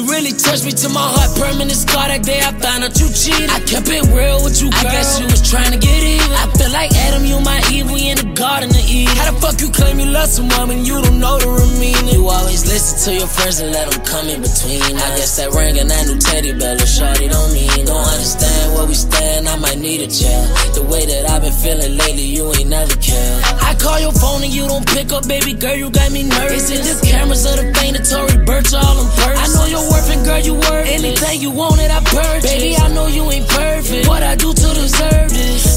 You really touched me to my heart, permanent scar. That day I found out you cheated. I kept it real with you, girl. I guess you was trying to get even. I feel like Adam, you my Eve, we in the Garden of Eden. How the fuck you claim you love someone when you don't know the meaning? You always listen to your friends and let them come in between. I guess that ring and that new teddy bear, little shorty don't mean. Don't understand where we stand, I might need a chair. The way that I've been feeling lately, you ain't never cared. I call your phone and you don't pick up, baby girl, you got me nervous. Is it the cameras or the thing that Tory Burch all on purpose? I know you're worth it, girl, you worth it. Anything you wanted, I purchased. Baby, I know you ain't perfect. What I do to deserve this?